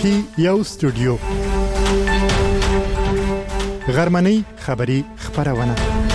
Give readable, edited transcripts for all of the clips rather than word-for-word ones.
کې یو استودیو غرمنۍ خبری خبرونه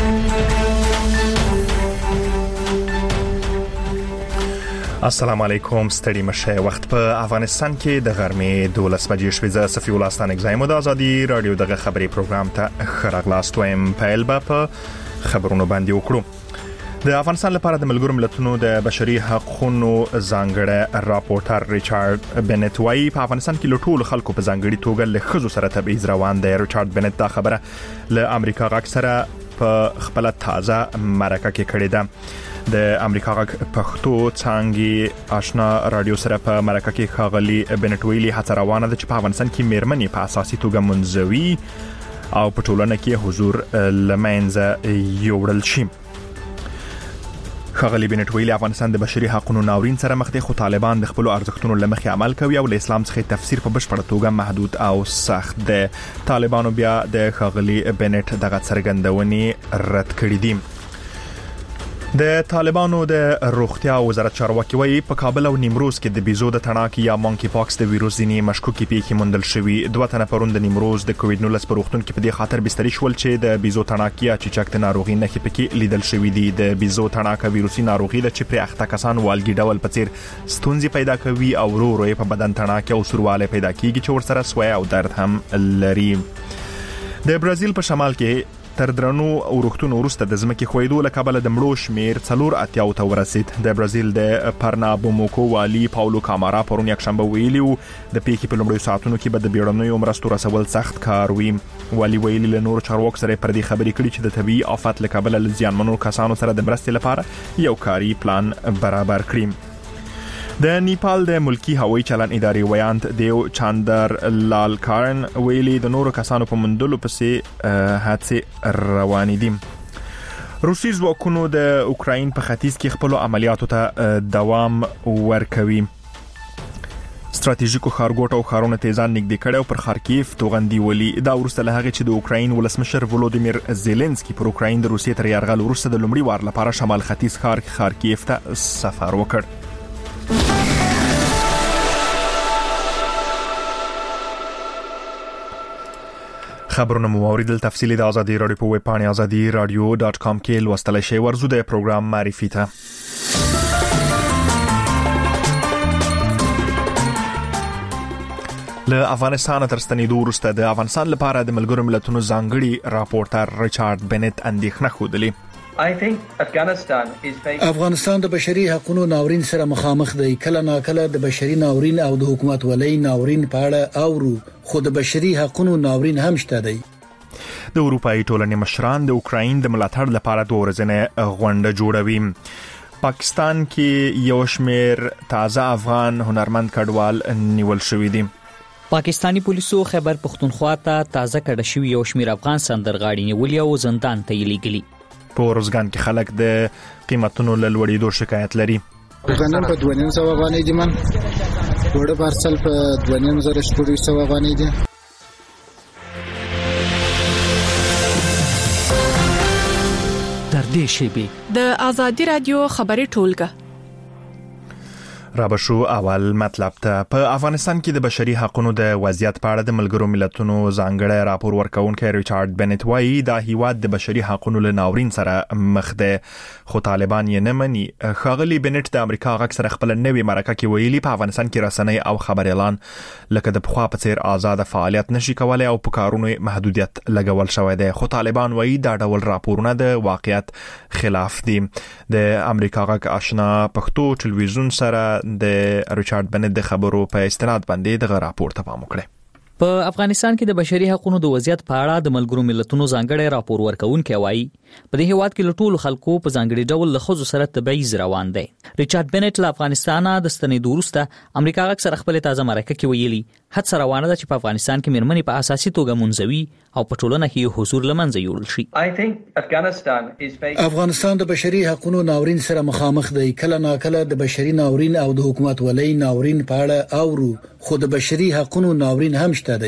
السلام علیکم ستړي مشه وخت په افغانستان کې د غرمې 12 بجې شوې ز صفي ولستان اگزایم د ازادي رادیو دغه خبري پروګرام ته خراغلاست وایم پایل په خبرونو باندې وکړو. د افغانستان لپاره د ملګرو ملتونو د بشري حقوقو ځانګړی راپورټر ریچارډ بنت وايي په افغانستان کې له ټولو خلکو په ځانګړي توګه له ښځو سره تبعیض روان دی. ریچارډ بنت دا خبره له امریکا غږ سره په خپل تازه مرکه کې کړې ده. د امریکا غږ پښتو څانګې آشنا رادیو سره په مرکه کې ښاغلي بنت ویلي هڅه روانه ده چې په افغانستان کې میرمنې په اساسي توګه منځوي او په ټولنه کې حضور لمنځه یوړل شي. ښاغلي بنت ویلي افغانستان د بشري حقوقو ناورین سره مخ دی، خو طالبان د خپل ارزښتونو لمخې عمل کوي او له اسلام څخه تفسیر په بشپړه توګه محدود او سخت دی. طالبانو بیا د ښاغلي بنت دغه څرګندونې رد کړې دي. د طالبانو د روغتیا وزارت چارواکي وايي په کابل او نیمروز کې د بیزو د تڼاکې یا مونکی پاکس د ویروس ځینې مشکوکې پیښې موندل شوې. دوه تنه پرون د نیمروز د کووډ 19 په روغتون کې په دې خاطر بستري شول چې د بیزو تڼاکې یا چیچک د ناروغي نښې پکې لیدل شوې دي. د بیزو تڼاکه ویروسي ناروغي ده چې پر اخته کسان والګي ډول په څیر ستونزې پیدا کوي او ورو ورو په بدن تڼاکه او سورواله پیدا کیږي چې ورسره سوی او درد هم لري. د برازیل په شمال کې تر درنو اورختونو وروسته د ځمکې خویدو له کبله د مړو شمیر 480 ته ورسید. د برازیل د پرنابوموکو والی پاولو کامارا پرون یکشنبه ویلي و د پیښې په لومړیو ساعتونو کې به د بیړنیو مرستو رسول سخت کار وي. والی ویلي له نور چارواکو سره پر دې خبرې کړي چې د طبيعي آفات له کبله له زیانمنو کسانو سره د مرستې لپاره یو کاري پلان برابر کړي. د نیپال د ملکی هوایي چلن ادارې ویاند دیو چاندر لال کارن ویلي د نورو کسانو په مندلو پسې حادثه روانې دي. روسي ځواکونو د اوکراین په ختیځ کې خپل عملیاتو ته دوام ورکوي. ستراتیژیکو ښارګوټو او ښارونو ته ځان نږدې کړي او پر خارکیف توغندي ولي. دا وروسته له هغه چې د اوکراین ولسمشر ولودیمیر زيلنسکي پر اوکراین د روسیې تر یرغل وروسته د لومړي وار لپاره شمال ختیځ ښار خارکیف ته سفر وکړ. خبرونه مو اوریدل. تفصیلی د ازادي رادیو په ویب پاڼه azadiradio.com کې لوستلای شئ. ورزو د پروګرام معرفي ته. له افغانستان تر ستنېدو وروسته د افغانستان لپاره د ملګرو ملتونو ځانګړي راپورټر ریچارډ بنت اندېښنه ښودلې. افغانستان د بشري حقوقو ناورین سره مخامخ دی. کله ناکله د بشري ناورین او د حکومت ولۍ ناورین په اړه اورو، خو د بشري حقوقو ناورین هم شته دی. د اروپאי ټولنې مشران د اوکراین د ملاتړ لپاره د ورځنې غونډه جوړوي. پاکستان کې یو شمېر تازه افغان هنرمند کډوال نیول شوی دي. پاکستانی پولیسو خیبر پختونخوا ته تازه کډه شوی یو شمېر افغان سندرغاړي نیولي او زندان ته یې لیږلي. په روزګان کې خلک د قیمتونو له لوړېدو شکایت لري. غنم په 2.5 افغانۍ دي، من وړه پارسل په 2.5 افغانۍ دي. در دې شیبې د ازادي رادیو خبري ټولګه رابشو اول مطلب ته. په افغانستان کې د بشري حقوقو د وضعیت په اړه د ملګرو ملتونو ځانګړی راپور ورکونکي ریچارډ بنت وايي دا هیواد د بشري حقوقو له ناورین سره مخ دی، خو طالبان یې نه مني. ښاغلي بنت د امریکا غږ سره خپل نوې مرکه کې ویلي په افغانستان کې رسنۍ او خبر اعلان لکه د پخوا په څیر آزاد فعالیت نشي کولای او په کارونو محدودیت لګول شوی دی، خو طالبان وايي دا ډول راپورونه د واقعیت خلاف دي. د امریکا غږ آشنا پښتو ټلویزیون سره د ریچارډ بنت د خبرو په استناد باندې دغه راپور ته پام وکړي. په افغانستان کې د بشري حقوقو د وضعیت په اړه د ملګرو ملتونو ځانګړی راپور ورکونکي وايي په دې هیواد کې له ټولو خلکو په ځانګړي ډول له ښځو سره تبعیض روان دی. ریچارډ بنت له افغانستان د ستنېدو وروسته امریکا غږ سره خپل تازه مرکه کې ویلي هڅه روانه ده چې په افغانستان کې میرمنې په اساسي توګه منځوي او په ټولنه کې حضور لمنځه یوړل شي. افغانستان د بشري حقوقو ناورین سره مخامخ دی. کله ناکله د بشري ناورین او د حکومت ولۍ ناورین په اړه اورو، خو د بشري حقوقو ناورین هم شته دی.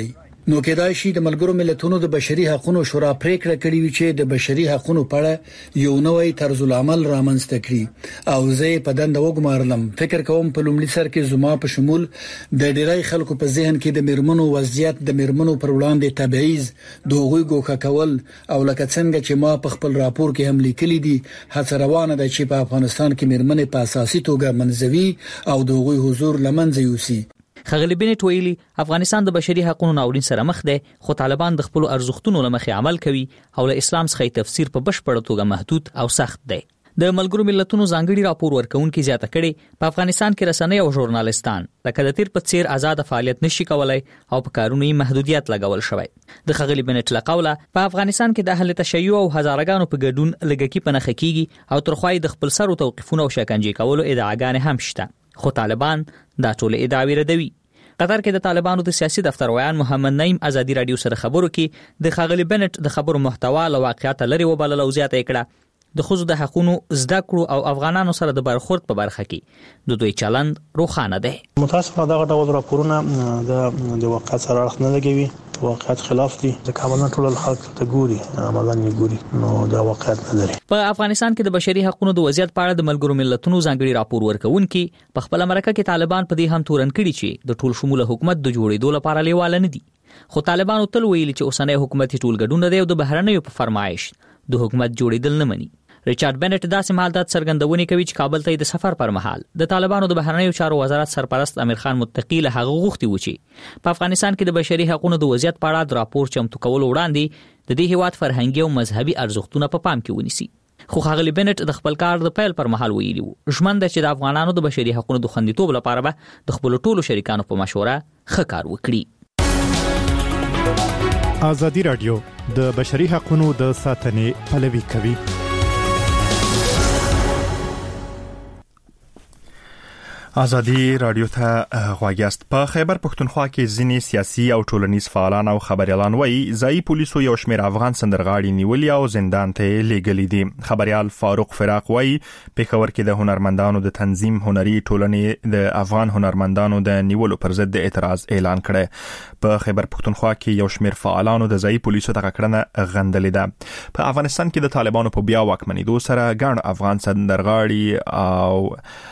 نو کېدای شي د ملګرو ملتونو د بشري حقوقو شورا پریکړه کړې وي چې د بشري حقوقو په اړه یو نوې طرز العمل رامنځته کړي او زه په دند وګمارلم. فکر کوم په لومړي سر کې زما په شمول د ډیری خلکو په ذهن کې د مرمنو وضعیت د مرمنو پر وړاندې تبعیض د هغوی ګوښه کول او لکه څنګه چې ما په خپل راپور کې هم لیکلي دي هڅه روانه ده چې په افغانستان کې مرمنې په اساسي توګه منځوي او د هغوی حضور لمنځه یوسي. خغلی بنټ ویلي افغانستان د بشري حقوقو ناورین سره مخ دی خو طالبان د خپل ارزښتونو لمخې عمل کوي او له اسلام څخه تفسیر په بشپړه توګه محدود او سخت دی. د ملګرو ملتونو ځانګړي راپور ورکونکي زیاته کړي په افغانستان کې رسنۍ او ژورنالستان لکه د تیر په څیر آزاد فعالیت نشي کولای او په کارونو یې محدودیت لګول شوی. د خغلی بنټ لقوله په افغانستان کې د اهل تشیع او هزارګانو په ګډون لګکی په نخ کېږي او ترخوای د خپل سر او توقیفونه او شکنجه کولو ادعاګانې هم شته خو طالبان دا ټول ادعاوې ردوي. قطر کې د طالبانو د سیاسي دفتر ویان محمد نعیم ازادي رادیو سره خبرو کې د خغلی بنټ د خبرو محتوا له واقعیت لري وبلل او زیاته کړه د خصوص د حقوقو زده کړو او افغانانو سره د برخورد په برخه کې د دوی چلند روښانه ده. متاسفانه دا ډول راپورونه د واقعیت سره اړخ نه لګوي، واقعیت خلاف دي. د کابل ټول خلک ته ګوري عملاً یې ګوري نو دا واقعیت نه لري. په افغانستان کې د بشري حقوقو د وضعیت په اړه د ملګرو ملتونو ځانګړي راپور ورکونکي په خپل مرکه کې طالبان په دې هم تورن کړي چې د ټول شموله حکومت د جوړېدو لپاره لیواله نه دي. خو طالبانو تل ویلي چې اوسنۍ حکومت ټول ګډون دی او د بهرنیو په فرمایش د حکومت جوړېدل نه مني. ریچارډ بنټ داسې مالدات څرګندونې کوي چې کابل ته د سفر پر مهال د طالبانو د بهرنیو چارو وزارت سرپرست امیر خان متقی له هغه غوښتي و چې په افغانستان کې د بشري حقوقو د وضعیت په اړه د راپور چمتو کول وړاندې د دې هیواد فرهنګي او مذهبي ارزښتونه په پام کې ونیسي. خو خغلی بنټ د خپل کار د پیل پر مهال ویلي و ژمن ده چې د افغانانو د بشري حقوقو د خوندیتوب لپاره به د خپل ټولو شریکانو په مشوره ښه کار وکړي. ازادي رادیو د بشري حقوقو د ساتنې پلوي کوي. ازادي رادیو ته غواګیاست. په خیبر پښتونخوا کې ځینی سیاسي او ټولنیز فعالان او خبريالان وایي ځای پولیسو یو شمېر افغان سندرغاړي نیولي او زندان ته لیږلي دي. خبريال فاروق فراق وایي پېښور کې د هنرمندانو د تنظیم هنري ټولنې د افغان هنرمندانو د نیولو پر ضد اعتراض اعلان کړی. په خیبر پښتونخوا کې یو شمېر فعالانو د ځای پولیسو ته کړنه غندلې ده. په افغانستان کې د طالبانو په بیا واکمنېدو سره ګڼ افغان سندرغاړي او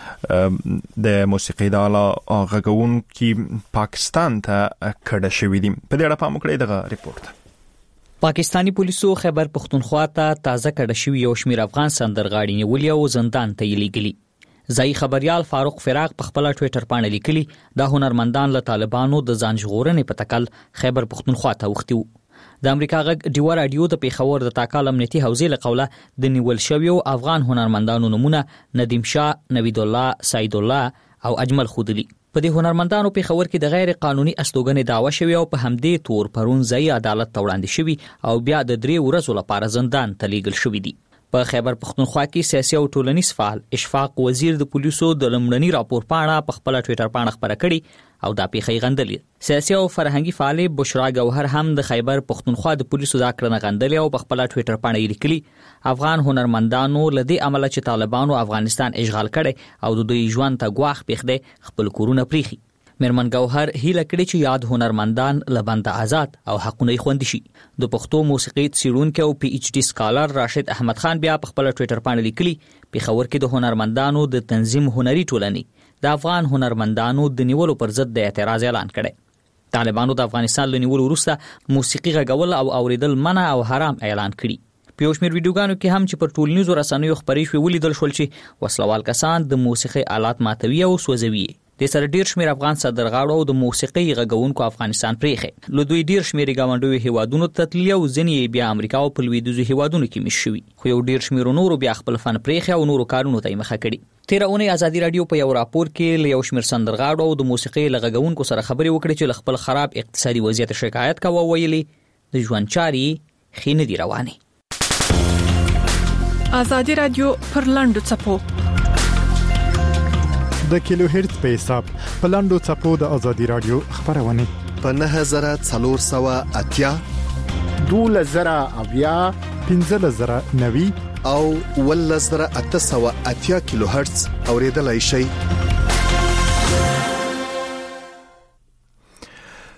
د موسیقي د اعلی غږونکي پاکستان ته کډه شوې دي. په دې اړه پام وکړئ دغه ریپورت. پاکستانی پولیسو خیبر پښتونخوا ته تازه کډه شوی یو شمېر افغان سندرغاړي نیولي او زندان ته لیږلي. ځای خبريال فاروق فراق په خپل ټوئیټر باندې لیکلي دا هنرمندان له طالبانو د ځان ژغورنې په تکل خیبر پښتونخوا ته وختي. د امریکا غږ ډیوا رادیو د پیښور د تاکال امنیتي حوزې له قوله د نیول شویو افغان هنرمندانو نمونه ندیم شاه، نوید الله، سعید الله او اجمل خودلی. په دې هنرمندانو پیښور کې د غیر قانوني استوګنې دعوا شوی او په همدې تور پرون ځای عدالت ته وړاندې شوی او بیا د 3 ورځو لپاره زندان ته لیږل شوی دی. په خیبر پښتونخوا کې سیاسي او ټولنیز فعال اشفاق وزیر د پولیسو د لمړني راپور پاڼه په خپل ټوئیټر باندې خبره کړې او دا پیښې غندلې. سیاسي او فرهنګي فعال بشرا گوهر هم د خیبر پښتونخوا د پولیسو دا کړنه غندلې او په خپل ټوئیټر باندې لیکلي افغان هنرمندانو لدی عمل چې طالبانو افغانستان اشغال کړي او د دوی ژوند ته ګواښ پیښ دی خپل کورونه پریخي. میرمن گوهر هیله کړې چې یاد هنرمندان لبند آزاد او حقونه خوندي شي. د پښتو موسیقي څیړونکو او پی ایچ ډی سکالر راشد احمد خان بیا په خپل ټوئیټر باندې لیکلي پیښور کې د هنرمندانو د تنظیم هنري ټولنې د افغان هنرمندانو د نیولو پر ضد د اعتراض اعلان کړي. طالبانو د افغانستان له نیولو وروسته موسیقي غږول او اوریدل منع او حرام اعلان کړي. په یو شمېر ویډیوګانو کې هم چې پر ټولنیزو رسنیو خبرې شوې ولیدل شول چې وسلوال کسان د موسیقي آلات ماتوي او سوځوي. د سره ډیر شمېر افغان سندرغاړو او د موسیقي غږونکو افغانستان پریخه له دوی ډیر شمېر گاونډوي هیوادونو ته تللي او ځینې بیا امریکا او په لویدیځو هیوادونو کې مش شوي خو یو ډیر شمېر نورو بیا خپل فن پریخه او نورو کارونو ته مخه کړي. تیر اونۍ ازادي رادیو په یو راپور کې له یو شمېر سندرغاړو او د موسیقي غږونکو سره خبرې وکړې چې خپل خراب اقتصادي وضعیت شکایت کوي او ویلي د ژوند چاري خینه دي روانه. ازادي رادیو پر لاندو چپو د کیلو هرتز په حساب په لاندو چپو د ازادي رادیو خبرونه په 9480 2000 1590 او 1880 کیلو هرتز اوریدلای شئ.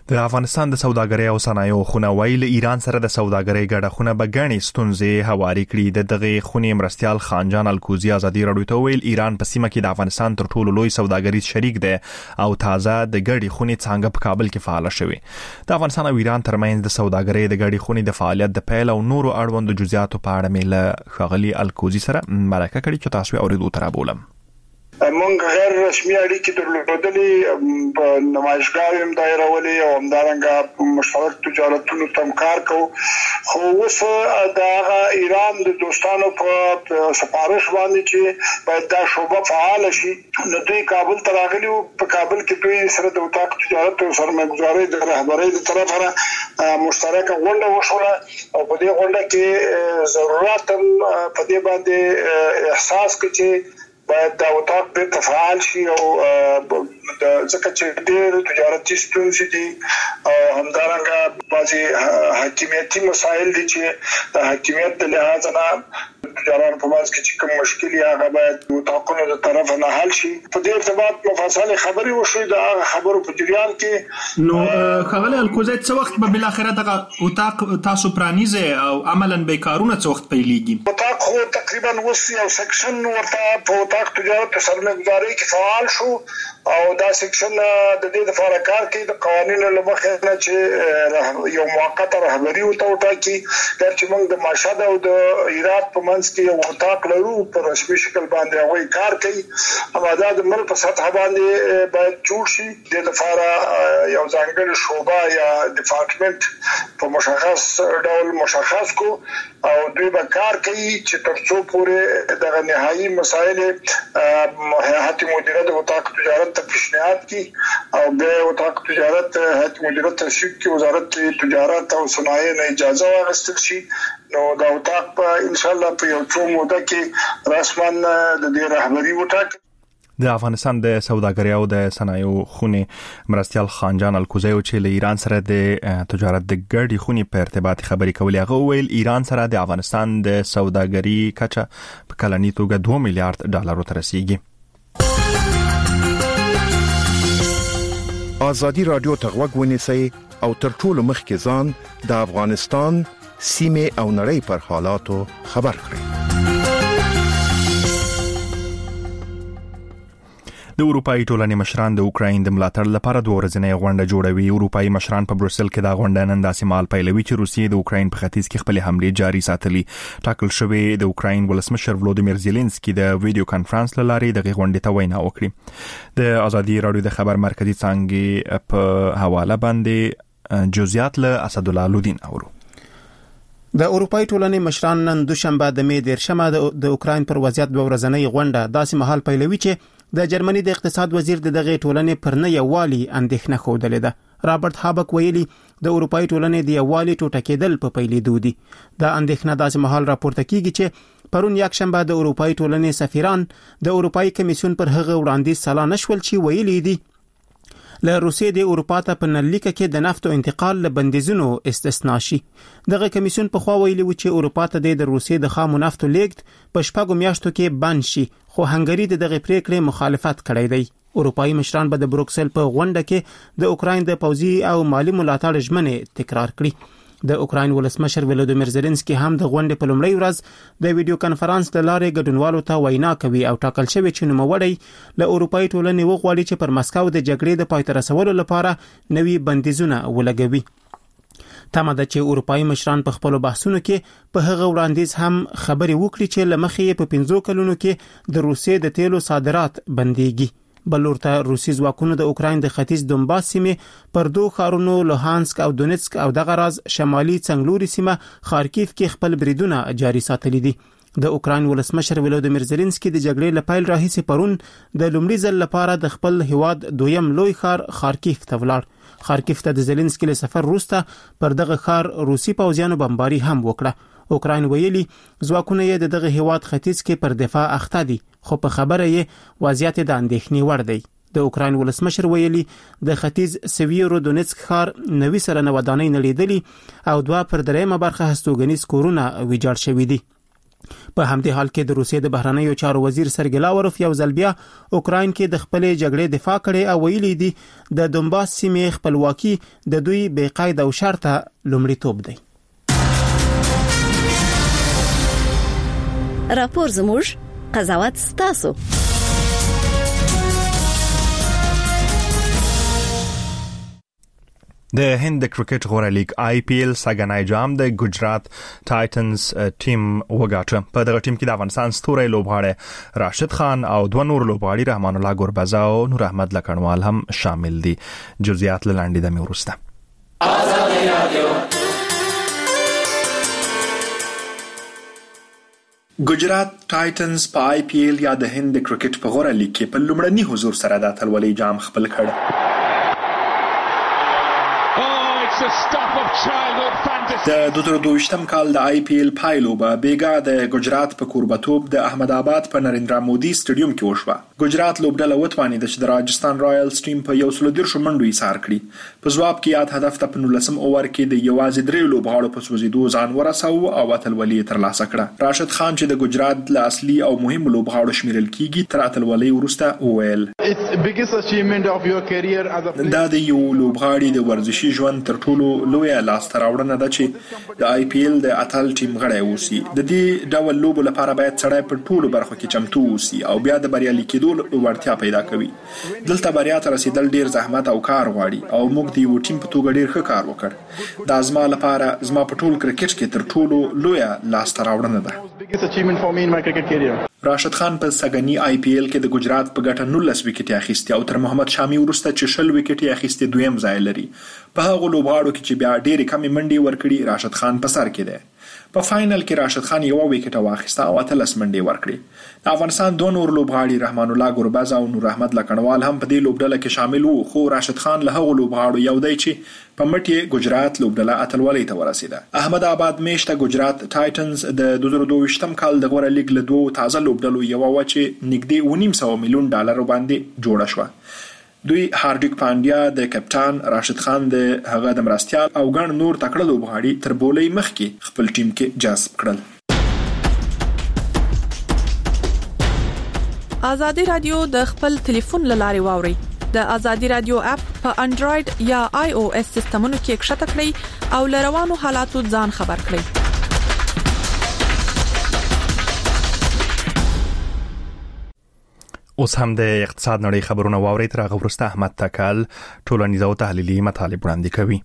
د افغانستان د سوداګرۍ او صنایعو خونه ویل ایران سره د سوداګرۍ ګډه خونه به ګڼې ستونزې هواري کړي. دغه خونې مرستیال خانجان الکوزي ازادي راډیو ته ویل ایران په سیمه کې د افغانستان تر ټولو لوی سوداګریز شریک دی او تازه د ګډې خونې څنګه په کابل کې فعال شوی. د افغانستان او ایران ترمنځ د سوداګرۍ د ګډې خونې د فعالیت د پیل او نورو اړوندو جزئیاتو په اړه مې ښاغلي الکوزي سره مرکه کړې چې تاسو اوریدو تر بولم. مونږ غیر رسمي اړیکې درلودلې په نمایشګاو هم دایرولې او همدارنګه مشترک تجارتونو تم کار کوو. خو اوس د ایران د دوستانو په سفارش باندې چې باید دا شوبه فعال شي نو دوی کابل ته راغلي او په کابل کې دوی سره د اتاق تجارت او سرمایه‌ګذارۍ د رهبرۍ د طرفه مشترک غونډه وشوله او په دې غونډه کې ضرورت په دې باندې احساس کړي چې باید دا اتاق په تفعال شي او د ځکه چې ډېر تجارتي ستونزې دي او همدارنګه بعضي حاکمیتي مسایل دي چې د حاکمیت د لحاظ نه تجاران په ماز کې چې کوم مشکل یا هغه باید اتاقونو د طرف نه حل شي. په دې ارتباط مفصل خبري وشوي د خبرو په جریان کې. نو خغل الکوزي څه وخت به بل اخره دغه اتاق تاسو پرانیزه او عملاً به کارونه څه وخت پیلېږي؟ اتاق خو تقریبا وسی او سیکشن ورته په اتاق تجارت سرمایه‌ګذارۍ کې فعال شو او دا سیکشن د دې لپاره کار کوي د قوانینو لمخې نه چې یو موقته رهبری وټاکي چې موږ د ماشاد او د ایران په منځ کې یو اتاق لرو په رسمي شکل باندې هغه کار کوي. اما د ملک په سطح باندې باید جوړ شي د لپاره یو ځانګړی شوبه یا ډپارټمنټ په مشخص ډول مشخص کو او دوی به کار کوي چې ترڅو پورې د نهایی مسایل هیئت مدیره د اتاق تجارت ته پیشنهاد کی او به اتاق تجارت هیئت مدیره تشکیل کی وزارت تجارت او صنایع نه اجازه واخیستل شي. نو دا اتاق په ان شاء الله په یو څو موده کې رسماً د دې رهبری وټاکي. د افغانستان د سوداګرۍ او د صنایعو خونې مرستیال خانجان الکوزي چې له ایران سره د تجارت د ګډې خونې په ارتباط خبرې کولې هغه ویل ایران سره د افغانستان د سوداګرۍ کچه په کلنی توګه 2 میلیارډ ډالر ته رسیدي. ازادي رادیو ته غوږ ونیسئ او تر ټولو مخکې ځان د افغانستان سیمه او نړۍ پر حالاتو خبر کړئ. د اروپאי ټولنې مشران د اوکراین د ملاتړ لپاره دوه ورځنۍ غونډه جوړوي. اروپאי مشران په بروسل کې دا غونډه نن داسې مهال پیلوي چې روسیې د اوکراین په ختیځ کې خپل حمله جاري ساتلي. ټاکل شوی د اوکراین ولسمشر ولودیمیر زيلنسکي د ویډیو کانفرنس لارې د غونډې ته وینا وکړه. د ازادي رادیو د خبر مرکزی څنګه په حواله باندې جزئیات له اسد الله لودین اورو. د اروپאי ټولنې مشران نن دوشنبه د می 10 د اوکراین پر وضعیت دوه ورځنۍ غونډه داسې مهال پیلوي چې د جرمني د اقتصاد وزیر دغه ټولنې پر نه یوالي اندېښنه خوده ده. رابرټ هابک ویلي د اروپאי ټولنې د یوالي ټوټه کېدل په پیلېدو دي. دا اندېښنه داسې مهال راپورته کیږي چې پرون یک شنبه د اروپאי ټولنې سفیران د اروپאי کمیسیون پر هغه وړاندیز سلا نشول چې ویلي دي له روسیې د اروپا ته په نلیکه کې د نفت او انتقال له بندیزونو استثنا شي. دغه کمیسیون په خوا ویلي و چې اروپا ته د روسیې د خامو نفتو لیږد په شپږو میاشتو کې بند شي خو هنګری دغه پریکړې مخالفت کړی دی. اروپאי مشران به د بروکسل په غونډه کې د اوکراین د پوځي او مالی ملاتړ ژمنې تکرار کړي. د اوکراین ولسمشر ولودیمیر زيلنسکي هم د غونډې په لومړۍ ورځ د ویډیو کانفرنس د لارې ګډونوالو ته وینا کوي او ټاکل شوی چې نوموړی له اروپאי ټولنې وغواړي چې پر مسکو د جګړې د پای ته رسولو لپاره نوي بندیزونه ولګوي. تمه ده چې اروپאי مشران په خپل بحثونو کې په هغه وړاندیز هم خبري وکړي چې لمخې په 15 کلونو کې د روسیې د تیلو صادرات بنديږي. بلورته روسي ځواکونو د اوکراین د ختیځ دونباس سیمې پر دوه ښارونو لوهانسک او دونیتسک او دغه راز شمالي څنګلوري سیمه خارکیف کې خپل بریدونه جاري ساتلي دي. د اوکراین ولسمشر ولودیمیر زيلنسکي د جګړې لپاره راهیسې پرون د لومړي ځل لپاره د خپل هیواد دویم لوی ښار خارکیف ته ولاړ. خارکیف ته د زيلنسکي له سفر وروسته پر دغه ښار روسي پوځیانو بمباري هم وکړه. اوکراین ویلي ځواکونه یې دغه هیواد ختیځ کې پر دفاع اخته دي خو په خبره یې وضعیت د اندېښنې وړ دی. د اوکراین ولسمشر ویلي د ختیځ سویرو دونیتسک ښار 90 سره 9 ودانۍ نړیدلي او 2 پر 3 برخه هستوګنیز کورونه ویجاړ شوي دي. په همدې حال کې د روسیې د بهرنیو چارو وزیر سرګی لاوروف یو ځل بیا اوکراین کې د خپلې جګړې دفاع کړې او ویلي دي د دونباس سیمې خپلواکي د دوی بې قید او شرطه لومړیتوب دی. راپور زموږ قضاوت ستاسو. د هند د کرکټ غوره لیگ IPL سګنای جام د ګجرات ټایټنز ټیم وګاټه. په دغه ټیم کې د افغانستان ستوري لوبغاړي راشد خان او دوه نور لوبغاړي رحمان الله ګوربزا او نور احمد لکړوال هم شامل دي. جزئیات لاندې د میورسته. ګجرات ټایټنز په IPL یا د هند د کرکټ په غوره لیگ کې په لومړني حضور سره د اتلولۍ جام خپل کړ. د 2022م کال د IPL پایلوبه بیګا د ګجرات په کوربتوب د احمد آباد په نریندرا مودي سټیډیوم کې وشوه. ګجرات لوبډله وتوانید چې د راجستان رایلز ټیم په 130 منډو ایثار کړي. په ځواب کې یاد هدف ته په 19م اوور کې د یوازې 3 لوبغاړو په سوزیدو ځان ورساو او اتلولي ترلاسه کړه. راشد خان چې د ګجرات له اصلي او مهم لوبغاړو شمیرل کیږي تر اتلولي وروسته وویل دا د یو لوبغاړي د ورزشي ژوند تر ټولو لویه لاسته راوړنه ده چې د IPL د اتل ټیم غړی اوسي. د دې ډول لوبو لپاره باید سړی په ټولو برخو کې چمتو اوسي او بیا د بریالي کېدو وړتیا پیدا کوي. دلته بریا ته رسیدل ډیر زحمت او کار غواړي او موږ د یو ټیم په توګه ډیر ښه کار وکړ. دا زما لپاره زما په ټول کرکټ کې تر ټولو لویه لاسته راوړنه ده. راشد خان په سګنی IPL کې د ګجرات په ګټه 19 وکټې اخیستي او تر محمد شامی وروسته چې 20 وکټې اخیستي دویم ځای لري. په هغه لوبغاړو کې چې بیا ډېرې کمې منډې ورکړي راشد خان په سر کې دی. په فائنل کې راشد خان یو وکټ واخیسته او 13 منډې ورکړي. د افغانستان دوه نور لوبغاړي رحمان الله ګوربزا او نور احمد لکړوال هم په دې لوبډله کې شامل وو. خو راشد خان له هغه لوبغاړو یو دی چې په مټي ګجرات لوبډله اتلولۍ ته ورسیده. احمد آباد میشته ګجرات ټایټنز د 2022م کال د غوړه لیگ له دوه تازه لوبډلو یو و چې نږدې 1.5 میلیون ډالر باندې جوړه شوه. دوی هاردیک پانډیا د کپټان، راشد خان د هغه د مرستیال او ګڼ نور تکړه لوبغاړي تر بولې مخکې خپل ټیم کې جذب کړل. آزادی رادیو د خپل ټلیفون لارې واوري. د آزادی رادیو اپ په انډراید یا iOS سیستمونو کې ښکته کړئ او لروانو حالاتو ځان خبر کړئ. اوس هم د اقتصاد نړۍ خبرونه واوري. تر هغه وروسته احمد تکل ټولنیز او تحلیلي مطالب وړاندې کوي.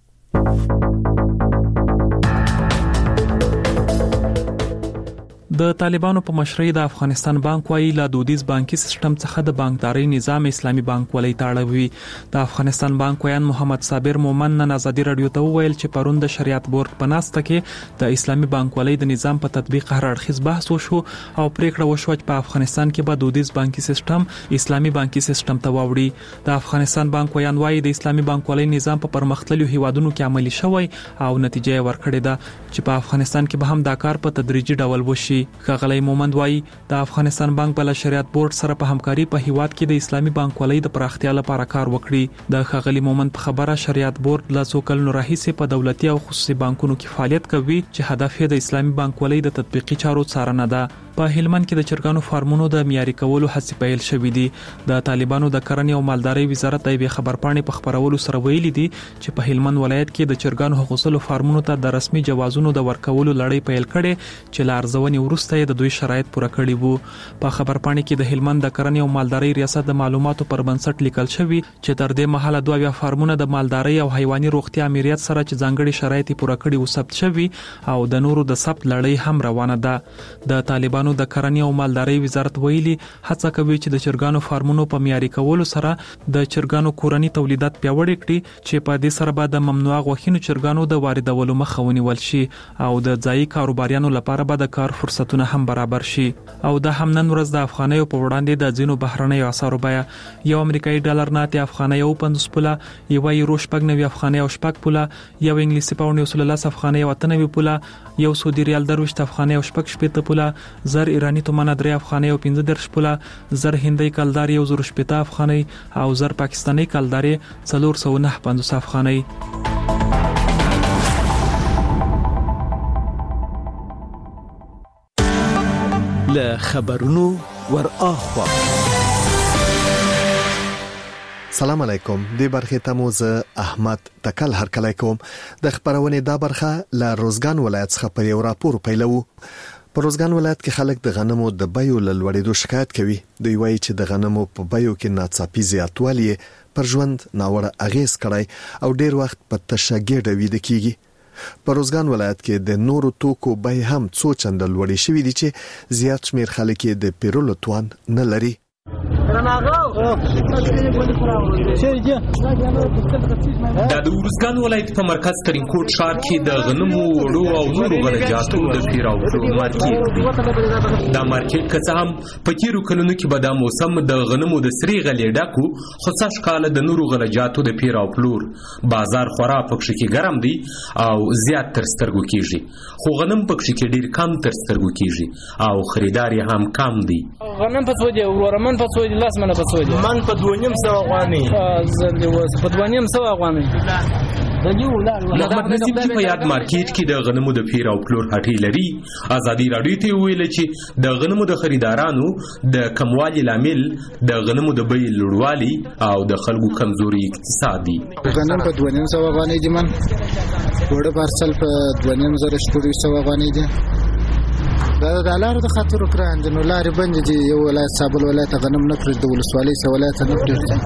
د طالبانو په مشرۍ د افغانستان بانک وايي لا دودیز بانکي سیستم څخه د بانکداري نظام اسلامي بانک ولې تاړوي. د افغانستان بانک ویان محمد صابر مومن نن آزادي رادیو ته وویل چې پرون د شریعت بورډ په ناسته کې د اسلامي بانک ولې د نظام په تطبیق هر اړخیز بحث وشو او پریکړه وشو چې په افغانستان کې به دودیز بانکي سیستم اسلامي بانکي سیستم ته واوړي. د افغانستان بانک ویان وايي د اسلامي بانک ولې نظام په پرمختللو هیوادونو کې عملي شوی او نتیجه ورکړې ده چې په افغانستان کې به هم دا کار په تدریجي ډول وشي. ښاغلی مومند وايي د افغانستان بانک بل شریعت بورډ سره په همکاري په هیواد کې د اسلامي بانک ولې د پراختیا لپاره کار وکړي. د ښاغلی مومند په خبره شریعت بورډ لا څو کلونو راهیسې په دولتي او خصوصي بانکونو کې فعالیت کوي چې هدف یې د اسلامي بانک ولې د تطبیقي چارو څارنه ده. په هلمند کې د چرګانو فارمونو د معیاري کولو هڅې پیل شوې دي. د طالبانو د کرنې او مالدارۍ وزارت د یوې خبرپاڼې په خبرولو سره ویلي دي چې په هلمند ولایت کې د چرګانو حقوقو فارمونو ته د رسمي جوازونو د ورکولو لړۍ پیل کړي چې لارځونې وروسته د دوی شرایط پوره کړي وو. په خبرپاڼې کې د هلمند د کرنې او مالدارۍ ریاست د معلوماتو پر بنسټ لیکل شوی چې تر دې مهاله دوه فارمونه د مالدارۍ او حیواني روغتیا امریت سره چې ځانګړي شرایط پوره کړي او ثبت شوی او د نورو د ثبت لړۍ هم روانه ده. د طالبانو د کرنې او مالدارۍ وزارت ویلي هڅه کوي چې د چرګانو فارمونو په معیاري کولو سره د چرګانو کورني تولیدات پیاوړي کړي چې په دې سره به د ممنوعه غوښینو چرګانو د واردولو مخه ونیول شي او د ځایي کاروباریانو لپاره به د کار فرصتونه هم برابر شي. او د هم نن ورځ د افغانیو په وړاندې د ځینو بهرنیو اسعارو بیه یو امریکایي ډالر نه ته افغاني او 50 پوله، یو یورو شپږ نوي افغاني او شپږ پوله، یو انګلیسي پاوند یو 13 افغاني او 98 پوله، یو سعودي ریال دروشت افغاني او شپږ شپږ پوله، زر ایرانی تومانه 3 افغاني او 15 پوله، زر هندۍ کلدار یو 0.8 افغاني او زر پاکستاني کلدار 409 افغاني. له خبرونو ور اخوا. سلام علیکم. د برخه تموز احمد تکل هر کله کوم د خبرونه دا برخه ل روزګان ولایت څخه په یو راپور پیلو. په روزګان ولایت کې خلک د غنمو د بیو ل لوړېدو شکایت کوي. دوی وایي چې د غنمو په بیو کې ناڅاپي زیاتوالی پر ژوند ناوړه اغیز کړی او ډیر وخت په تشګېډه وید کیږي. په روزګان ولایت کې د نورو توکو بیې هم څو چنده لوړې شوې دي چې زیات شمیر خلک د پیرولو توان نه لري. دا د ورزګان ولایت په مرکز ترینکوټ ښار کې د غنمو وړو او نورو غلجاتو د پیراوړو مارکیټ دی. دا مارکیټ که څه هم په تیرو کلونو کې به دا موسم د غنمو د سری غلې ډکو، خو سږ کال د نورو غلجاتو د پیراو پلور بازار خورا پکښې کې ګرم دی او زیات تر سترګو کېږي، خو غنم پکښې کې ډیر کم تر سترګو کېږي او خریدار یې هم کم دی. غنم په څو دی وروره؟ من په څو دی؟ لاس منه په څو دی؟ من په 2.5 افغانۍ. زه په 2.5 افغانۍ. محمد نصیب چې په یاد مارکیټ کې د غنمو د پیر او پلور هټۍ لري، ازادي راډیو ته ویل چې د غنمو د خریدارانو د کموالي لامل د غنمو د بیې لوړوالي او د خلکو کمزوري اقتصاد دي. غنم په 2.5 افغانۍ دي، من وړه پارسل په 2.5 افغانۍ دي. دا د لارو د خاطر وکړان د نو لارې بند دي. یو ولایت صابل ولایت غنم نه پرې د ولسوالۍ سره ولایت نه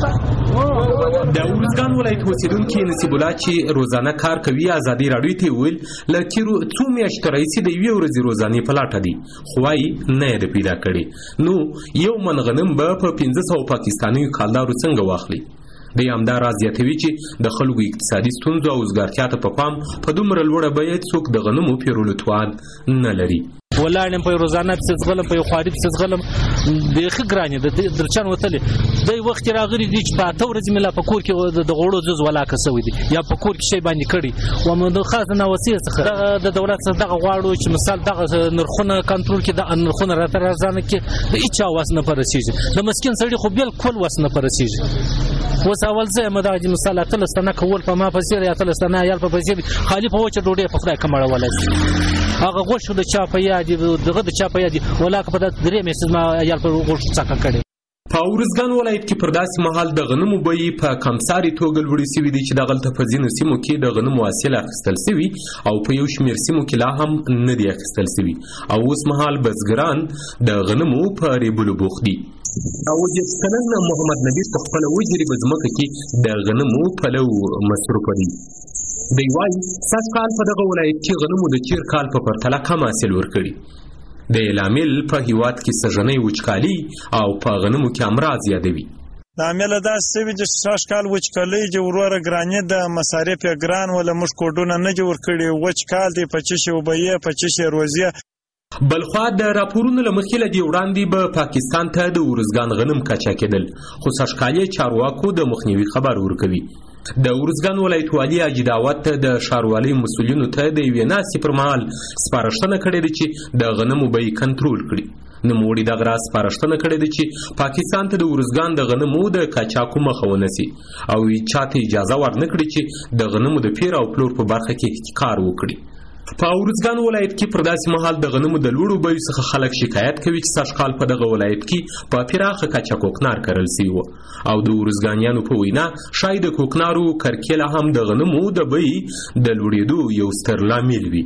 پرې. د ورزګان ولایت اوسیدونکو نصیب الله چې روزانه کار کوي ازادي راډیو ته ویل لکه څو میاشتې راځي د یوې ورځې روزانه په لاټه دي، خو وايي نه یې پیدا کړي. نو یو من غنم به په 1500 پاکستاني کالدارو څنګه واخلي؟ د همدا راز زیاتوي چې د خلکو اقتصادي ستونزو او وزګارتیا ته په پام په دومره لوړه بیه څوک د غنمو پیرولو توان نه لري. ولاړم په روزانه په غلم په خواري په غلم د خګرانه د درچن وتلې د وخت راغلي دي چې په تورز ملا په کور کې د غوړو زوز ولا کسوي دي یا په کور کې شی باندې کړي و مو د خاصه وسیله څخه د دولت څخه دغه غواړو چې مثال دغه نرخونه کنټرول کې د نرخونه راځنه کې د هیڅ واسنه پرسیږي. د مسکین سړي خو بالکل واسنه پرسیږي. وس اول زه مداجي مثال تلستانه کول په ما پسیر یا تلستانه یا په پسیر خالی په وچه ډوډۍ په خدای کمړه ولای هغه غوښه د چا په یاد دغه د چا په یاد ولاکه په درې میسز ما یا په غوښه څخه کړي. په ورزګان ولایت کې پر داسې مهال د غنمو بیې په کمساري توګه لوړې شوې دي چې د غلطه په ځینو سیمو کې د غنمو حاصل اخیستل شوی او په یو شمېر سیمو کې لا هم نه دی اخیستل شوی او اوس مهال بزګران د غنمو په ریبلو بوخت دي. او د سنن محمد نبی په خپل وجري بزمکه کې د غنمو پلو مصروف دي. دی وايي سږ کال په دغه ولایت کې غنمو د تیر کال په پرتله کم حاصل ورکړي. د لامل په هیواد کې سږنۍ وچکالي او په غنمو کې امراض یادوي. د عمله دا سوي چې سږ کال وچکالي چې وروره ګرانې د مصارف یې ګران ولا مش کوډونه نه جوړ کړي. وچکال دی 25 وبې 25 روزي. بلخوا د راپورونو لمخې لدی وړاندې به پاکستان ته د ورزګان غنم کاچا کېدل، خو سږ کال چارواکو د مخنیوي خبر ورکوي. د ورزګان ولایت والي اجي داوت د ښاروالۍ مسؤلینو ته د یوې ناستې پر مهال سپارښتنه کړې ده چې د غنمو بیې کنټرول کړي. نوموړي دغه راز سپارښتنه کړې ده چې پاکستان ته د ورزګان د غنمو د قاچاقو مخه ونیسي او چاته اجازه ورنه کړي چې د غنمو د پیر او پلور په برخه کې احتکار وکړي. په ورزګان ولایت کې پر داسې مهال د غنمو د لوړو بیو څخه خلک شکایت کوي چې سږ کال په دغه ولایت کې په پراخه کچه کوکنار کرل شوی و او د ورزګانیانو په وینا شاید د کوکنارو کرکیله هم د غنمو د بیې د لوړېدو یو ستر لامل وي.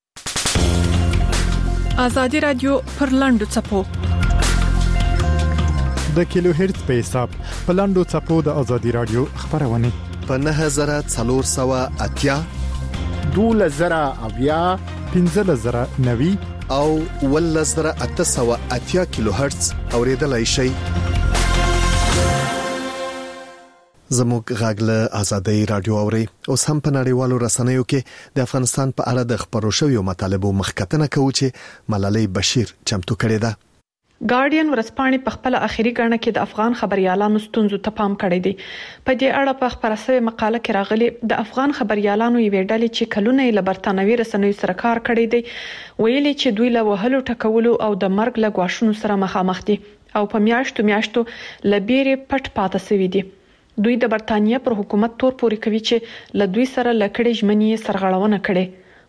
ازادي راډیو پر لاندو چپو د کیلو هرتز په حساب په لاندو چپو د ازادي راډیو خبرونه په 9480 12,000 15,090 او 1880 کیلو هرتز اوریدلای شي. زموږ غاګله ازادي رادیو اوري اوس هم په نړیوالو رسنیو کې د افغانستان په اړه د خبرو شویو مطالبو مخکتنه کوي چې ملالۍ بشیر چمتو کړی ده. ګارډین ورځپاڼې په خپل اخیری ګڼه کې د افغان خبريالانو ستونزو ته پام کړی دی. په دې اړه په خبره شوی مقاله کې راغلي د افغان خبريالانو یوې ډلې چې کلونه یې له برتانوي رسنیو سره کار کړی دی ویلي چې دوی له وهلو ټکولو او د مرګ له غواښونو سره مخامخ دي او په میاشتو لبيري پټ پاتې شوی دي. دوی د برتانیې پر حکومت تور پوري کوي چې له دوی سره لکړې ژمنې سرغړونه کړي.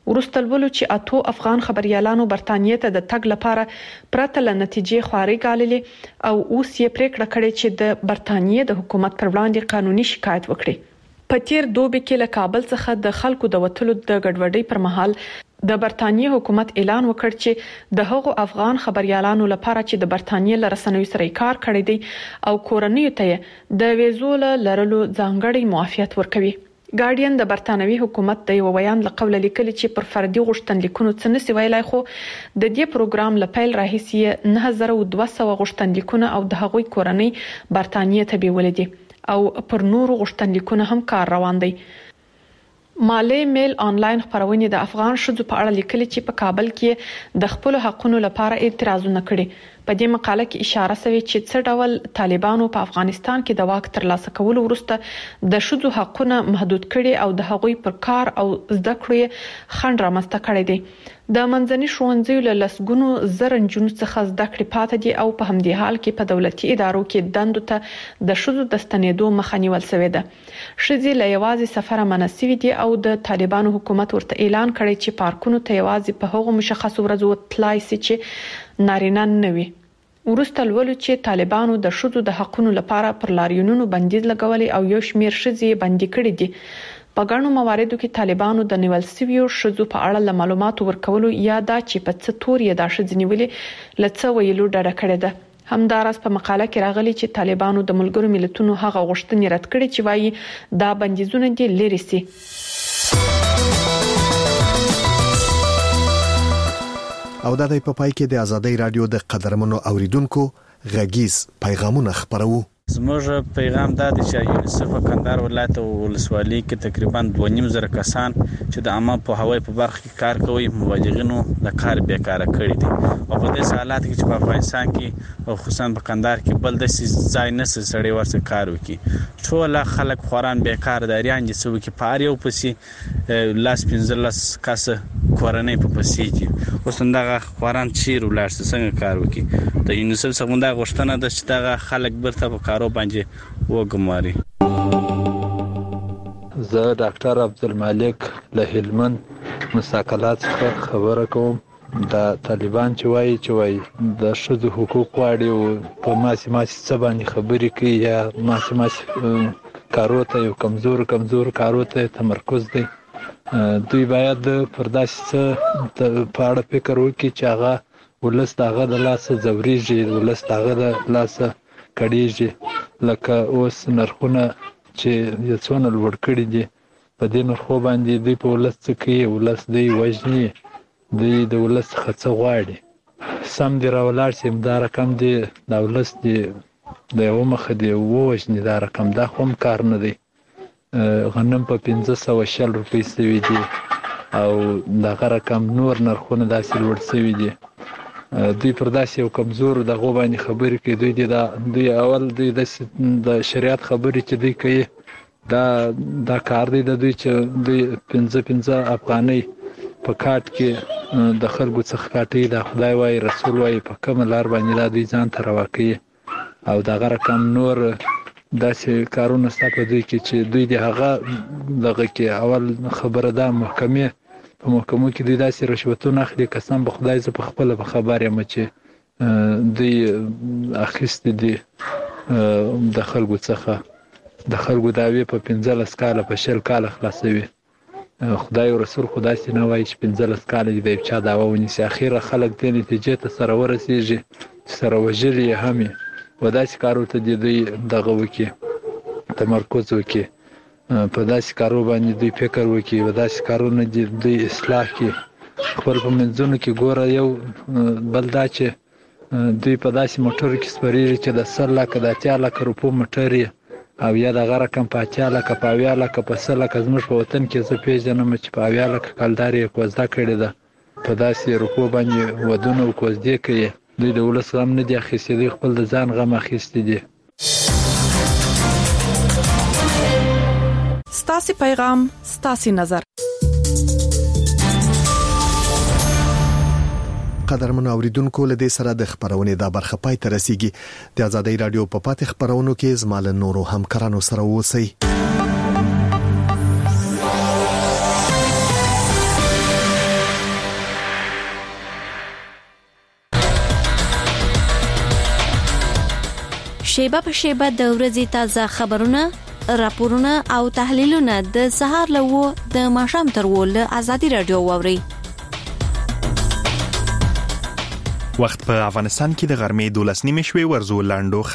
ورسته ولولو چې 8 افغان خبريالانو برتانیې ته د تګ لپاره پرته ل نتیجې خواري غاللې او اوس یې پریکړه کړې چې د برتانیې د حکومت پر وړاندې قانوني شکایت وکړي. په تیر دوبي کې له کابل څخه د خلکو د وټلو د ګډوډۍ پر مهال د برتانیې حکومت اعلان وکړ چې د هغو افغان خبريالانو لپاره چې د برتانیې له رسنیو سره کار کړی دی او کورنیو ته د ویزو لرلو ځانګړي معافیت ورکوي. ګارډین د برتانوي حکومت د یو بیان له قوله لیکلي چې پر فردي غوښتنلیکونو څه نسی ویلای خو د دې پروګرام لپاره راهیسي 9200 غوښتنلیکونه او د هغوی کورنۍ برتانیې ته بیولې دي او پر نورو غوښتنلیکونه هم کار روان دی. مالی میل آنلاین خبرونه د افغان شذو په اړه لیکلي چې په کابل کې د خپل حقونو لپاره اعتراضونه کړي. په دې مقاله کې اشاره شوی چې څه ډول طالبانو په افغانستان کې د واک ترلاسه کولو وروسته د شذو حقونه محدود کړي او د هغوی پر کار او زده کړې خنډ رامنځته کړي دي. د منځني ښوونځیو له لسګونو زره نجونو څخه زده کړې پاتې دي او په همدې حال کې په دولتي ادارو کې دندو ته د شذو د ستنېدو مخه نیول شوې ده. ښځې له یوازې سفر مناسبي دي او د طالبانو حکومت ورته اعلان کړی چې پارکونو ته یوازې په هغو مشخصو ورځو تلای شي چې نارینه نه وي. ورسته لولو چې طالبانو د شذو د حقونو لپاره پر لاریونونو بندیز لګولي او یو شمیر ښځې بندي کړي دي. په ګڼو مواردو کې طالبانو د نیول سویو ښځو په اړه له معلوماتو ورکولو یا دا چې په څه تور یې دا ښځې نیولې لڅ ویلو ډډه کړې ده. همداراز په مقاله کې راغلي چې طالبانو د ملګرو ملتونو هغه غوښتنې رد کړې چې وايي دا بندیزونه دي لري سي. او د دې په پای کې د ازادۍ رادیو د قدرمنو اوریدونکو غږیز پیغامونه خبرو. زموږ پیغام دا دی چې یونیسف کندهار ولایت او ولسوالۍ کې تقریبا 2.5 کسان چې د عامه په هوای په برخه کې کار کوي مبلغینو د کار بیکاره کړی دي او په دې حالات کې چې په افغانستان کې او خصوصا په کندهار کې بل د ځای نه سړی ورڅ کار وکړي. ټول خلک خوران بیکاره دي یان چې څوک په اړ یو پسې لاس 15 کس کورنۍ په پسې دي. اوس دغه خوران چیر ولر څنګه کار وکړي. د یونیسف څخه دا غوښتنه ده چې دغه خلک برته په کارو باندې وګماري. زه ډاکټر عبدالمالک له هلمند مساکلات څخه خبره کوم. د طالبان چې وایي د شذو حقوق غواړي او په ماسي څه باندې خبرې کوي یا ماسي کارو ته یو کمزور کارو ته تمرکز دی. دوی باید پر داسې څه په اړه فکر وکړي چې هغه ولس دغه د لاسه ځوريږي، ولس دغه د لاسه کړيږي. لکه اوس نرخونه چې یو څونه لوړ کړي دي په دې نرخو باندې دوی په ولس څه کوي، ولس دوی وژني، دوی د ولس څخه څه غواړي. سم دی راولاړ شي دا رقم دی د ولس دی د یو مخه دی وژني دا رقم دا هم کار نه دی. غنم په 1500 روپۍ سوي دي او دغه رقم نور نرخونه داسې لوړ سوي دي. دوی پر داسې یو کمزور دغه باندې خبرې کوي. دوی اول د شریعت خبرې چې دوی کوي دا کار دی د دوی چې دوی 15 افغانۍ په کاټ کې د خلکو څخه کاټي د خدای وای رسول وای په کوم لار باندې دا دوی ځان ته راوکي او دغه رقم نور داسې کارونه ستاسو دوی کې چې دوی د هغه دغه کې اول خبره ده محکمه په محکمو کې دوی داسې رشوتونه اخلي. قسم به خدای زه په خپل خبر یم چې دوی اخیست دي د خلکو څخه د خلکو داوی په 15 کال په 10 کال خلاصوي. خدای او رسول خدای سي نه وایي چې 15 کال دی چې دا ونیسي. اخیره خلک د نتیجې ته سره ورسیږي چې سره وجلي همي وداسې کارو ته دوی دغه وکي تمرکز وکي په داسې کارو باندې دوی فکر وکي وداسې کارونه دوی اصلاح کی خپل په منځونو کې ګوره یو بل دا چې دوی په داسې موټر کې سپریږي چې د 100 لک د 80 لک روپو موټر او یا د غره کم په 80 لک په 80 لک په 100 لک زموږ په وطن کې زه پیژنم چې په 80 لک کلداري کوزدا کړی ده په داسې روپو باندې ودونه کوزدې کوي. دوی د ولس غم نه دي اخیستي، دوی خپل د ځان غم اخیستي دي. ستاسو پیغام ستاسو نظر. قدرمن اوریدونکو له دې سره د خبرونې دا برخه پای ته رسیږي. د ازادۍ رادیو په پاتې خبرونو کې زمال نورو همکارانو سره اوسئ. شیبه په شیبه د ورځې تازه خبرونه، راپورونه او تحلیلونه د سهار له 9 د ماښام تر 10 له ازادي رادیو واوري. وخت په افغانستان کې د غرمې 12 نیمې شوي ورزو لاندو